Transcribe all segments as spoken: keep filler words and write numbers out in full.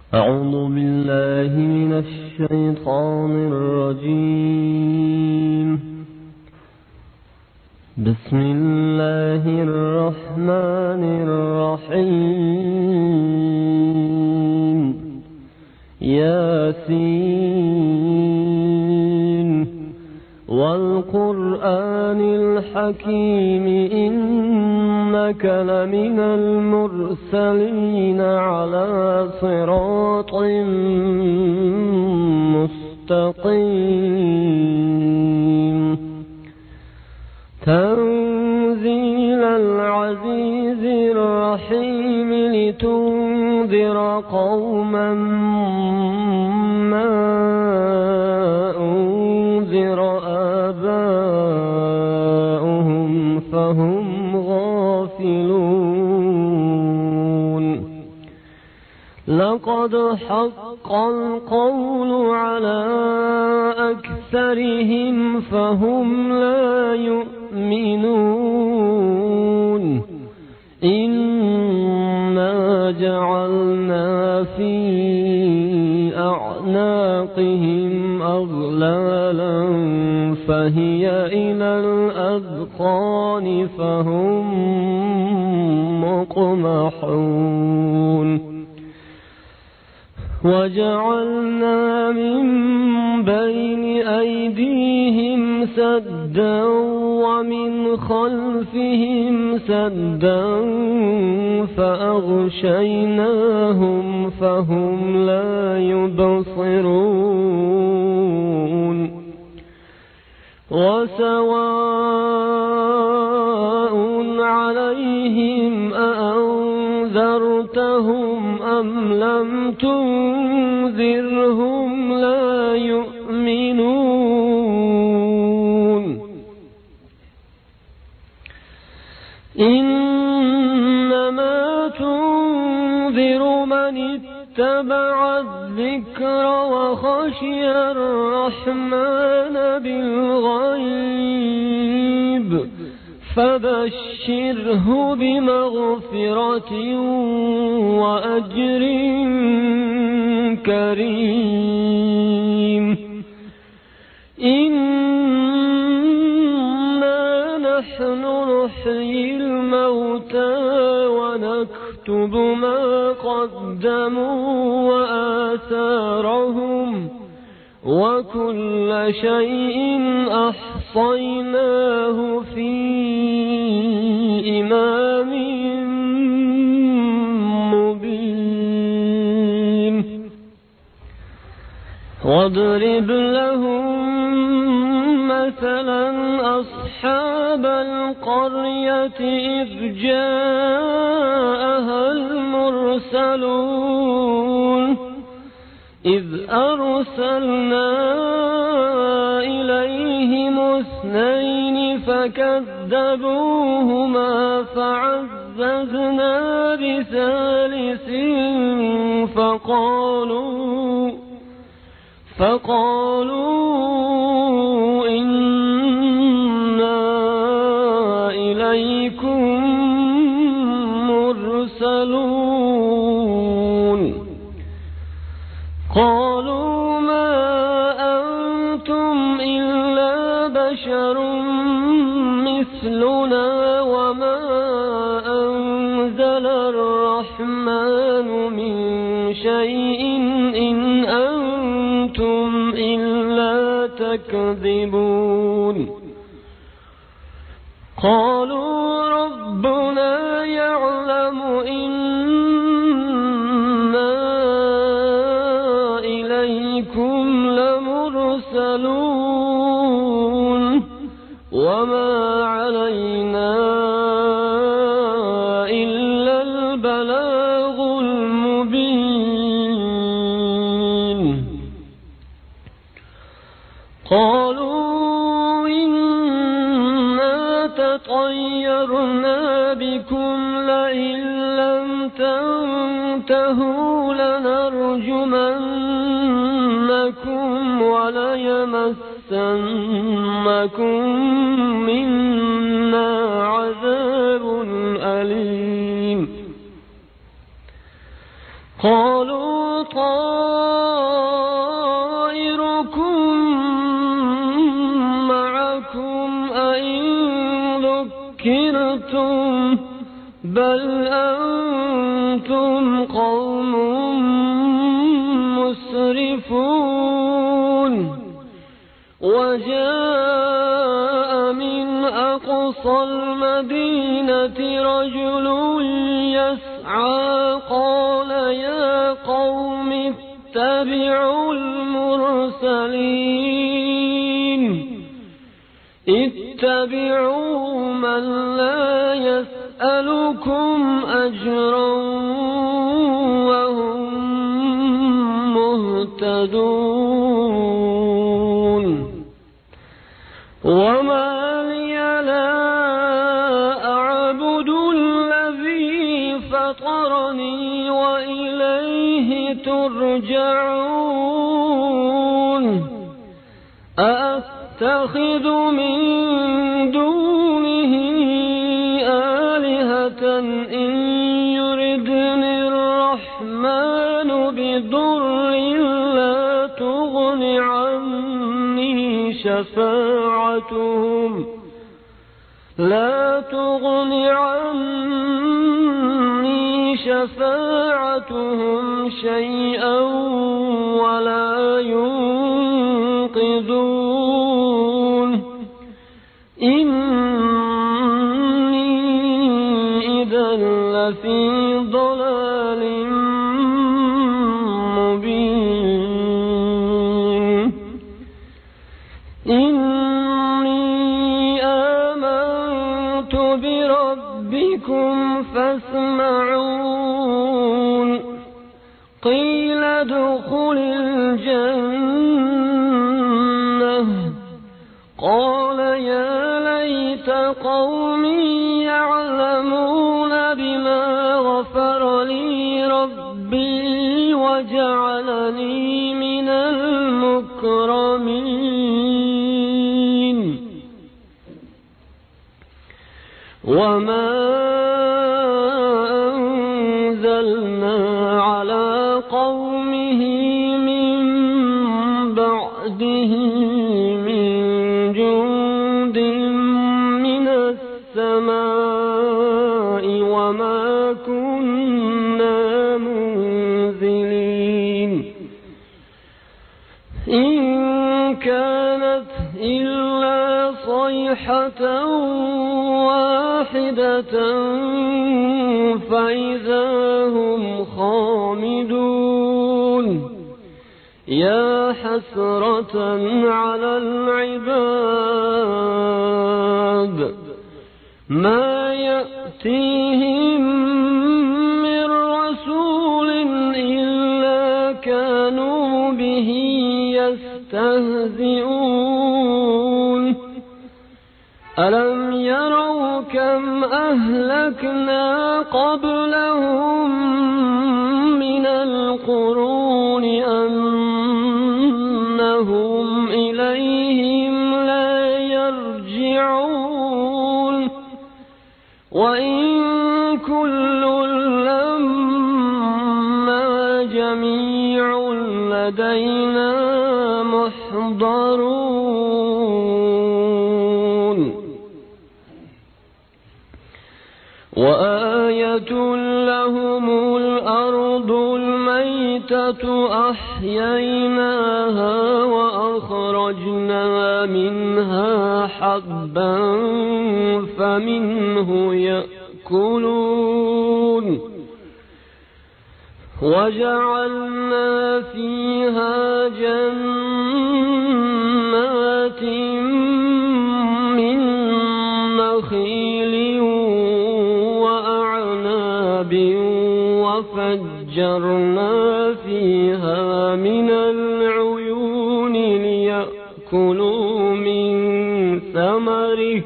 أعوذ بالله من الشيطان الرجيم. بسم الله الرحمن الرحيم. ياسين والقرآن الحكيم إنك لمن المرسلين على صراط مستقيم. تنزيل العزيز الرحيم لتنذر قوما ما أنذر آباؤهم فهم غافلون. لقد حق القول على أكثرهم فهم لا يؤمنون. إنا جعلنا في أعناقهم أغلالا فهي إلى الأذقان فهم مقمحون. وجعلنا من بين أيديهم سدا ومن خلفهم سدا فأغشيناهم فهم لا يبصرون. وسواء عليهم أأنذرتهم أم لم تنذرهم لا يؤمنون. إنما تنذر من اتبع الذكر وخشي الرحمن بالغيب فبشره بمغفرة وأجر كريم. إنا نحن نحيي الموتى ونكتب ما قدموا وآثارهم وكل شيء أحصيناه في إمام مبين. واضرب لهم مثلا أصحاب القرية إذ جاءها المرسلون إذ أرسلنا إليهم اثنين فكذبوهما فعززنا بثالث فقالوا فقالوا إنا إليكم مرسلون. قالوا ما أنتم إلا بشر مثلنا وما أنزل الرحمن من شيء إن أنتم إلا تكذبون. قالوا ربنا يعلم إنا إليكم لمرسلون وما علينا إلا البلاغ المبين. قالوا إنا تطيرنا بكم لئن لم تنتهوا لنرجمنكم وليمسنكم منا أليم. قالوا طائركم معكم أئن ذكرتم بل أنتم قوم مسرفون وجاء من أقصى المدينة رجل يسعى قال يا قوم اتبعوا المرسلين اتبعوا من لا يسألكم أجرا وهم مهتدون وما لي لا أعبد الذي فطرني وإليه ترجعون أأتخذ من دونه آلهة إن يردني الرحمن بضر لا تغن عني شفاعتهم لا تغن عني شفاعتهم شيئا ولا ينقذون إني إذا لفي ضلال مبين إني آمنت بربكم فاسمعون قيل ادخل الجنة قال يا ليت قومي يعلمون بما غفر لي ربي وجعلني من المكرمين وما أنزلنا على قومه من بعده من جند من السماء وما كنا منزلين إن كانت إلا صيحة واحدة فإذا هم خامدون يا حسرة على العباد ما يأتيهم من رسول إلا كانوا به يستهزئون ألم يروا كم أهلكنا قبلهم من القرون أنهم إليهم لا يرجعون وإن كل لما جميع لدينا محضرون وآية لهم الأرض الميتة أحييناها وأخرجنا منها حبا فمنه يأكلون وجعلنا فيها جنات من نخيل وأعناب وفجرنا فيها من العيون ليأكلوا من ثمره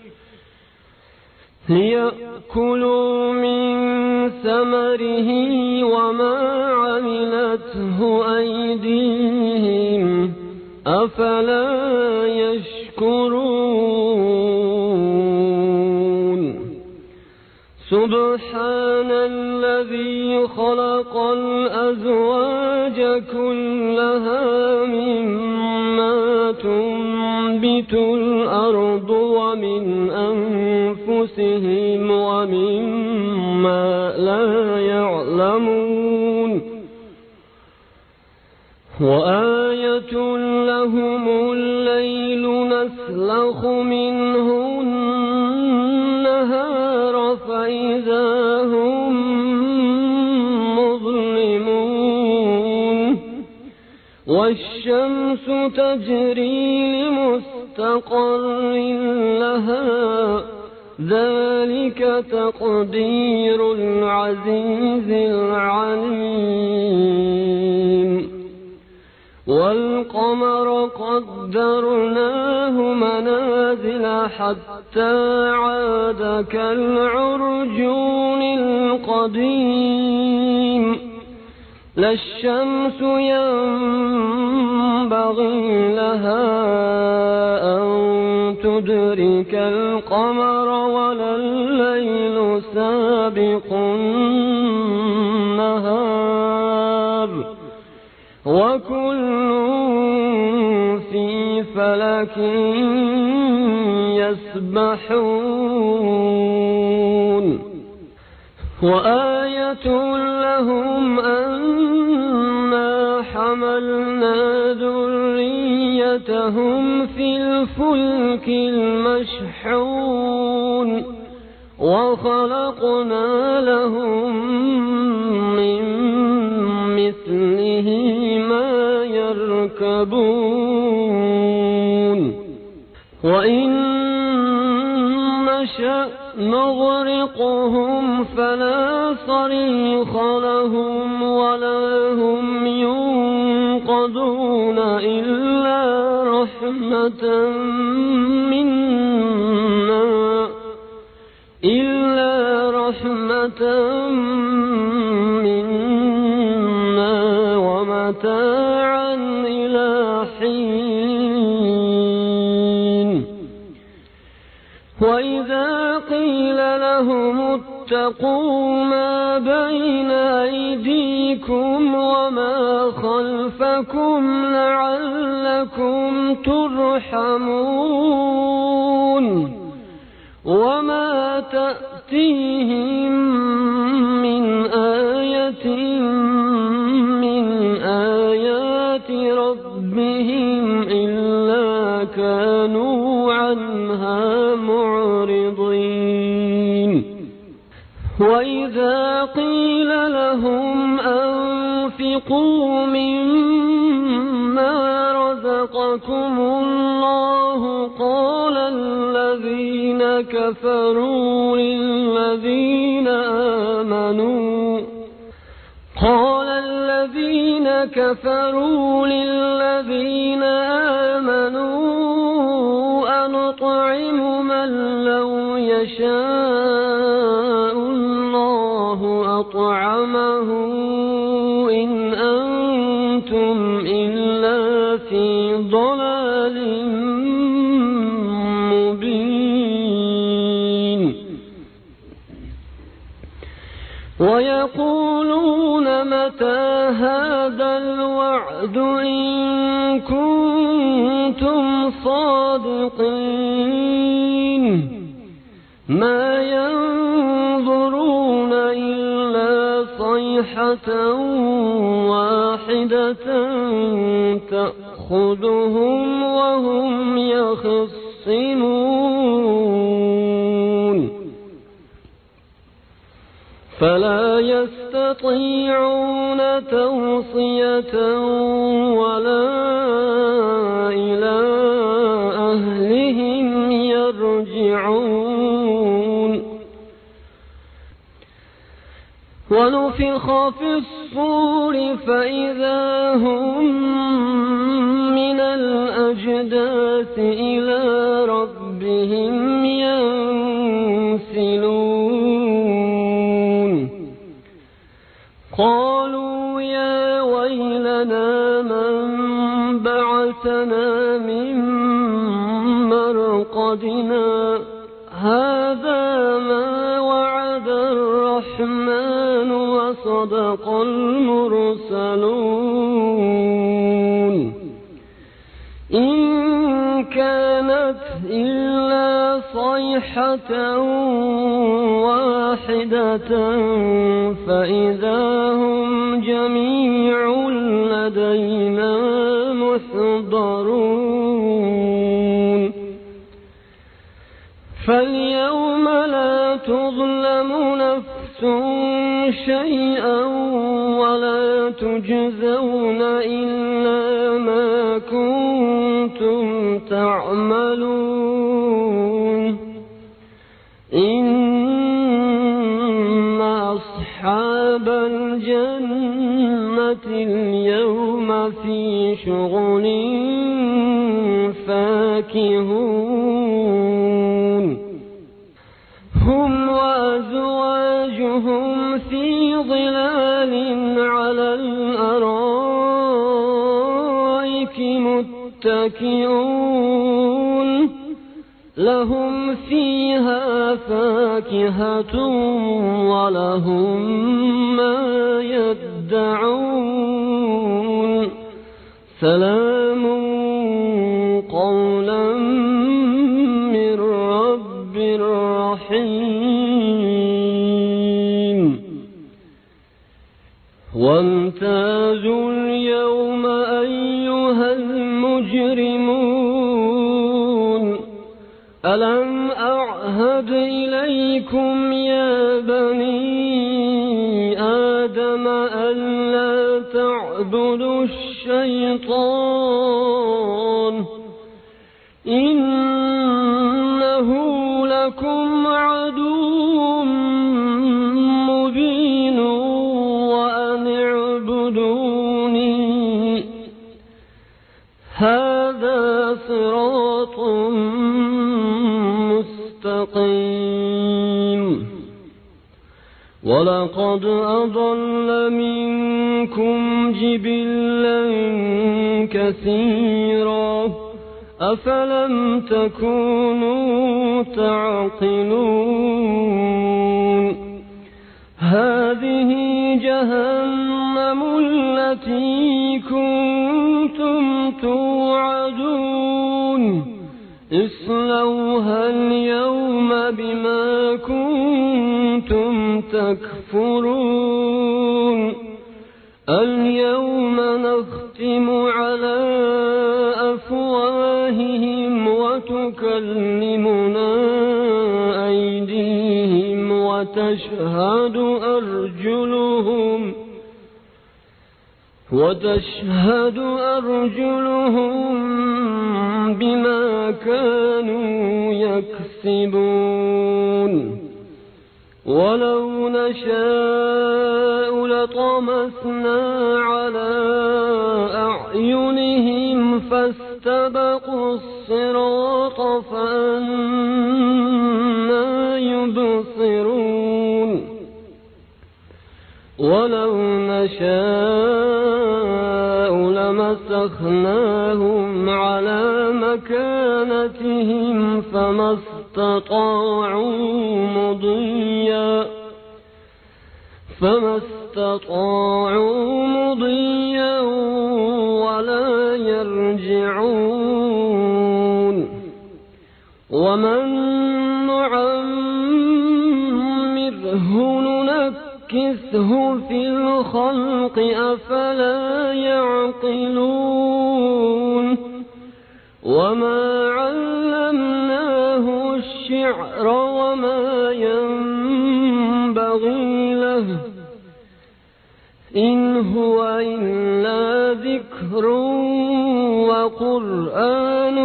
ليأكلوا من ثمره وما عملته أيديهم أفلا يشكرون سبحان الذي خلق الأزواج كلها مما تنبت الأرض ومن أنفسهم ومما لا يعلمون وآية لهم الليل نسلخ منه النهار فإذا هم مظلمون والشمس تجري لمستقر لها ذلك تقدير العزيز العليم والقمر قدرناه منازل حتى عاد كالعرجون القديم لا الشمس ينبغي لها أن تدرك القمر ولا الليل سابق النهار وكل في فلك يسبحون وآية لهم أنا حملنا ذريتهم في الفلك المشحون وخلقنا لهم من مثله ما يركبون وإن نشأ نغرقهم فلا صريخ لهم ولا هم ينقذون إلا رحمة منا إلا رحمة منا ومتاعا إلى حين وإذا قيل لهم اتقوا ما بين أيديكم وما خلفكم لعلكم ترحمون وما تأتيهم من آية من آيات ربهم إلا كانوا عنها معرضين وإذا قيل لهم أنفقوا مما رزقكم الله قال الذين كفروا للذين آمنوا قال الذين كفروا للذين آمنوا أنطعم من لو يشاء الله أطعمه إن أنتم إلا في ضلال مبين ويقولون متى هذا الوعد إن كنتم صادقين ما ينظرون إلا صيحة واحدة تأخذهم وهم يخصمون فلا يستطيعون توصية ولا إلى أهلهم يرجعون ونفخ في الصور فإذا هم من الأجداث إلى ربهم ينسلون قالوا يا ويلنا من بعثنا من مرقدنا هذا ما وعد الرحمن وصدق المرسلون إن كانت إلا صيحة واحدة فإذا هم جميع لدينا محضرون فاليوم لا تظلم نفس شيئا ولا تجزون إلا ما كنتم تعملون إن أصحاب الجنة اليوم في شغل فاكهون هم وأزواجهم في ظلال على الأرائك متكئون لهم فيها فاكهة ولهم ما يدعون سلام قولا من رب رحيم وامتازوا اليوم أيها المجرمون ألم أعهد إليكم يا بني آدم ألا تعبدوا الشيطان إنه لكم عدو مبين وأن اعبدوني هذا صراط مستقيم ولقد أضل منكم جبلا كثيرا أفلم تكونوا تعقلون هذه جهنم التي كنتم توعدون اصلوها اليوم بما كنتم تكفرون اليوم نختم على أفواههم وتكلمنا أيديهم وتشهد أرجلهم وتشهد أرجلهم بما كانوا يكسبون ولو نشاء لطمسنا على أعينهم فاستبقوا الصراط فأنى يبصرون ولو نشاء لمسخناهم على مكانتهم فما استطاعوا مضيا فما استطاعوا مضيا ولا يرجعون ومن نعمره ننكسه في الخلق أفلا يعقلون وما علمناه الشعر وما ينبغي له إن هو إلا ذكر وقرآن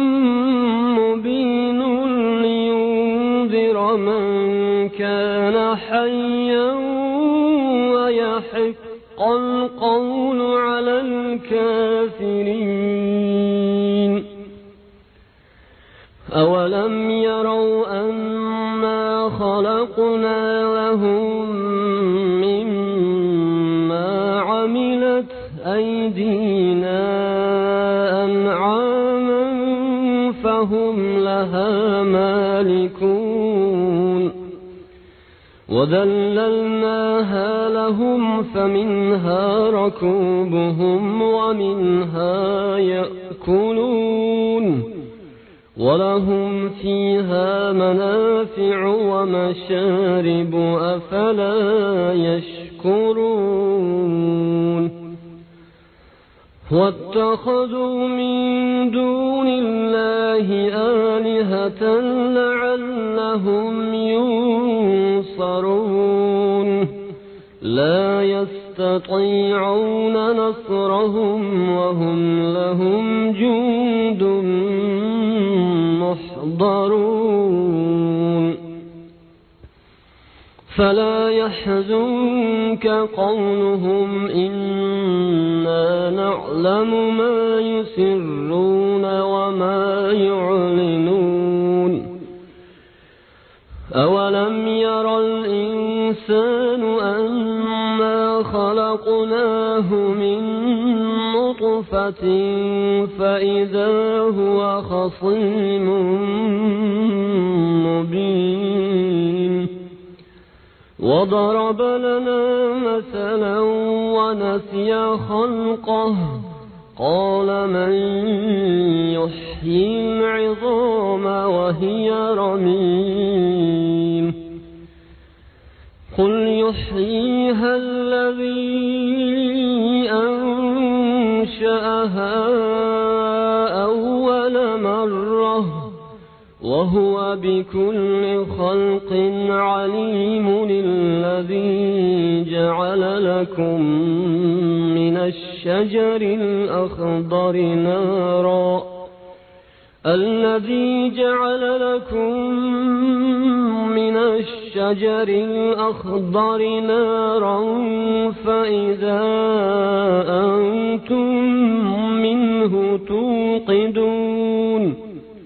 مبين لينذر من كان حيا ويحق القول على الكافرين أولم يروا أنا خلقنا لهم مما عملت أيدينا أنعاما فهم لها مالكون وذللناها لهم فمنها ركوبهم ومنها يأكلون ولهم فيها منافع ومشارب أفلا يشكرون واتخذوا من دون الله آلهة لعلهم ينصرون لا يستطيعون نصرهم وهم لهم جند محضرون فلا يحزنك قولهم إنا نعلم ما يسرون وما يعلنون أولم ير الإنسان أنا خلقناه من نطفة فإذا هو خصيم مبين وضرب لنا مثلا ونسي خلقه قال من يحيي العظام وهي رميم قل يحييها الذي أنشأها أول مرة وهو بكل خلق عليم الذي جعل لكم من الشجر الأخضر نارا الذي جعل لكم من الشجر الأخضر نارا فإذا أنتم منه توقدون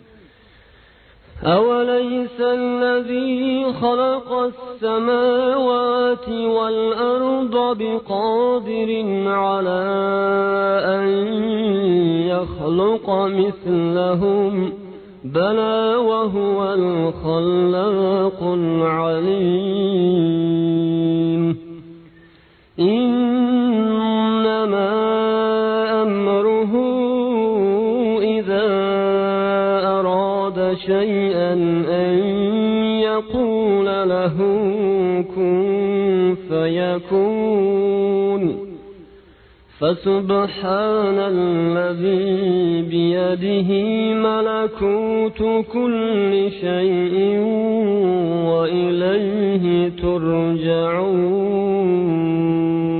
أوليس الذي خلق السماوات والأرض بقادر على أن يخلق مثلهم بلى وهو الخلاق العليم إنما أمره إذا أراد شيئا أن يقول له كن فيكون فسبحان الذي بيده ملكوت كل شيء وإليه ترجعون